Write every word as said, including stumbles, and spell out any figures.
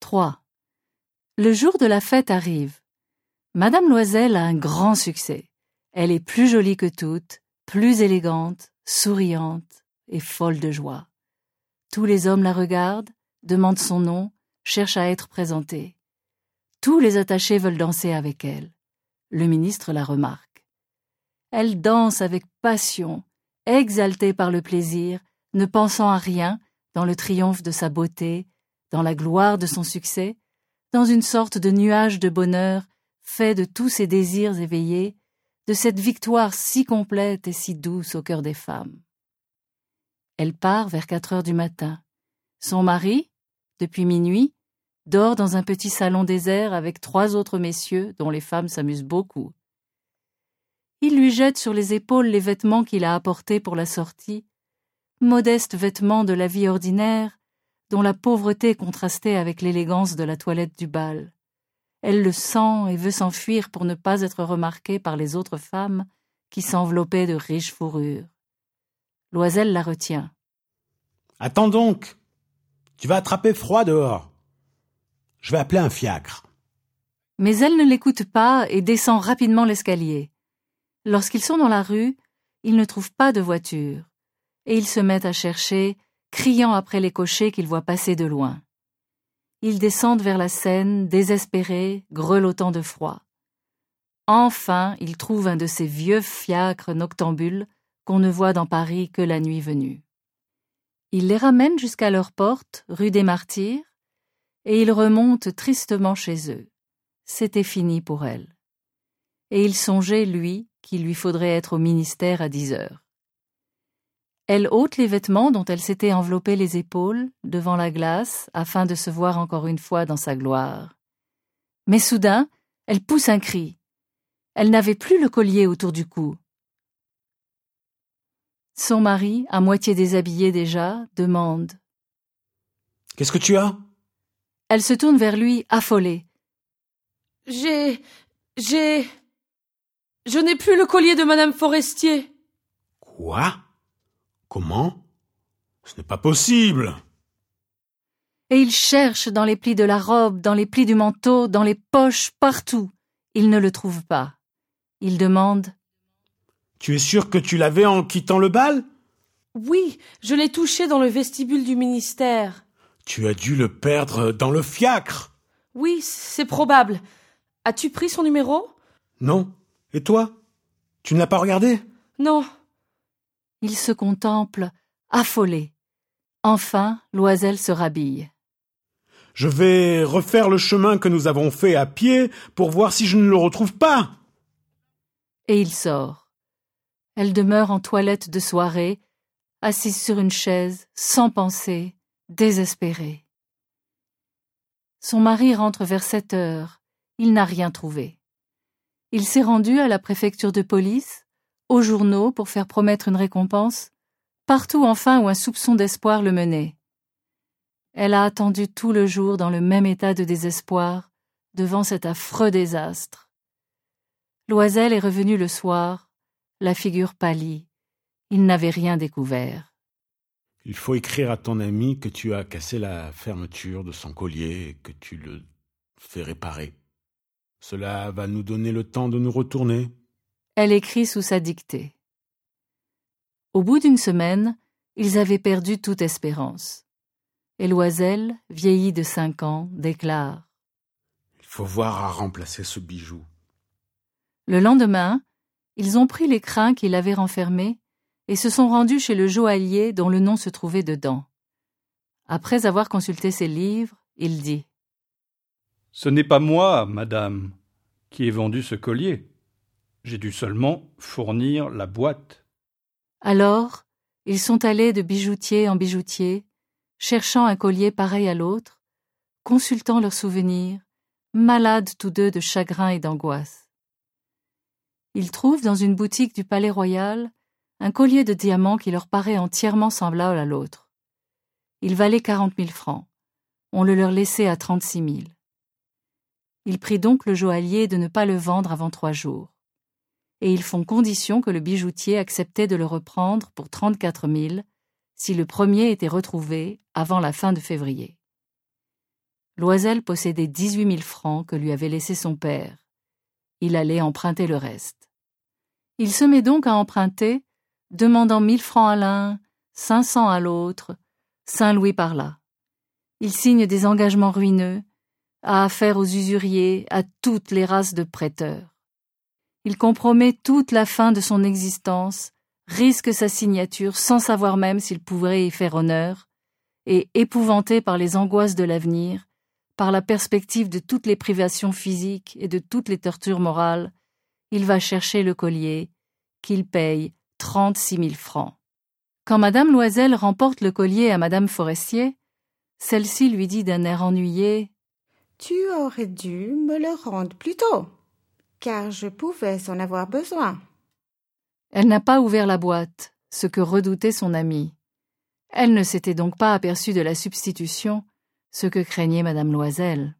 trois. Le jour de la fête arrive. Madame Loisel a un grand succès. Elle est plus jolie que toutes, plus élégante, souriante et folle de joie. Tous les hommes la regardent, demandent son nom, cherchent à être présentés. Tous les attachés veulent danser avec elle. Le ministre la remarque. Elle danse avec passion, exaltée par le plaisir, ne pensant à rien, dans le triomphe de sa beauté, dans la gloire de son succès, dans une sorte de nuage de bonheur fait de tous ses désirs éveillés, de cette victoire si complète et si douce au cœur des femmes. Elle part vers quatre heures du matin. Son mari, depuis minuit, dort dans un petit salon désert avec trois autres messieurs dont les femmes s'amusent beaucoup. Il lui jette sur les épaules les vêtements qu'il a apportés pour la sortie, modestes vêtements de la vie ordinaire, dont la pauvreté contrastait avec l'élégance de la toilette du bal. Elle le sent et veut s'enfuir pour ne pas être remarquée par les autres femmes qui s'enveloppaient de riches fourrures. Loisel la retient. « Attends donc, tu vas attraper froid dehors. Je vais appeler un fiacre. » Mais elle ne l'écoute pas et descend rapidement l'escalier. Lorsqu'ils sont dans la rue, ils ne trouvent pas de voiture, et ils se mettent à chercher, criant après les cochers qu'ils voient passer de loin. Ils descendent vers la Seine, désespérés, grelottant de froid. Enfin, ils trouvent un de ces vieux fiacres noctambules qu'on ne voit dans Paris que la nuit venue. Ils les ramènent jusqu'à leur porte, rue des Martyrs, et ils remontent tristement chez eux. C'était fini pour elle. Et il songeait, lui, qu'il lui faudrait être au ministère à dix heures. Elle ôte les vêtements dont elle s'était enveloppé les épaules devant la glace afin de se voir encore une fois dans sa gloire. Mais soudain, elle pousse un cri. Elle n'avait plus le collier autour du cou. Son mari, à moitié déshabillé déjà, demande « Qu'est-ce que tu as ?» Elle se tourne vers lui, affolée. « J'ai... j'ai... je n'ai plus le collier de Madame Forestier. »« Quoi ? Comment ? Ce n'est pas possible !» Et il cherche dans les plis de la robe, dans les plis du manteau, dans les poches, partout. Il ne le trouve pas. Il demande « Tu es sûr que tu l'avais en quittant le bal ? » ?»« Oui, je l'ai touché dans le vestibule du ministère. »« Tu as dû le perdre dans le fiacre. »« Oui, c'est probable. As-tu pris son numéro ? » ?»« Non. Et toi ? Tu ne l'as pas regardé ? » ?»« Non. » Il se contemple, affolé. Enfin, Loisel se rhabille. « Je vais refaire le chemin que nous avons fait à pied pour voir si je ne le retrouve pas. » Et il sort. Elle demeure en toilette de soirée, assise sur une chaise, sans pensée, désespérée. Son mari rentre vers sept heures. Il n'a rien trouvé. Il s'est rendu à la préfecture de police, aux journaux pour faire promettre une récompense, partout enfin où un soupçon d'espoir le menait. Elle a attendu tout le jour dans le même état de désespoir, devant cet affreux désastre. Loisel est revenu le soir, la figure pâlie. Il n'avait rien découvert. « Il faut écrire à ton ami que tu as cassé la fermeture de son collier et que tu le fais réparer. Cela va nous donner le temps de nous retourner. » Elle écrit sous sa dictée. Au bout d'une semaine, ils avaient perdu toute espérance. Et Loisel, vieilli de cinq ans, déclare « Il faut voir à remplacer ce bijou. » Le lendemain, ils ont pris les crins qu'il avait renfermés et se sont rendus chez le joaillier dont le nom se trouvait dedans. Après avoir consulté ses livres, il dit « Ce n'est pas moi, madame, qui ai vendu ce collier. J'ai dû seulement fournir la boîte. » Alors, ils sont allés de bijoutier en bijoutier, cherchant un collier pareil à l'autre, consultant leurs souvenirs, malades tous deux de chagrin et d'angoisse. Ils trouvent dans une boutique du Palais Royal un collier de diamants qui leur paraît entièrement semblable à l'autre. Il valait quarante mille francs. On le leur laissait à trente-six mille. Il prit donc le joaillier de ne pas le vendre avant trois jours. Et ils font condition que le bijoutier acceptait de le reprendre pour trente-quatre mille si le premier était retrouvé avant la fin de février. Loisel possédait dix-huit mille francs que lui avait laissés son père. Il allait emprunter le reste. Il se met donc à emprunter, demandant mille francs à l'un, cinq cents à l'autre, cinq louis par là. Il signe des engagements ruineux, a affaire aux usuriers, à toutes les races de prêteurs. Il compromet toute la fin de son existence, risque sa signature sans savoir même s'il pourrait y faire honneur, et, épouvanté par les angoisses de l'avenir, par la perspective de toutes les privations physiques et de toutes les tortures morales, il va chercher le collier, qu'il paye trente-six mille francs. Quand madame Loisel remporte le collier à madame Forestier, celle-ci lui dit d'un air ennuyé « Tu aurais dû me le rendre plus tôt, car je pouvais en avoir besoin. » Elle n'a pas ouvert la boîte, ce que redoutait son amie. Elle ne s'était donc pas aperçue de la substitution, ce que craignait madame Loisel.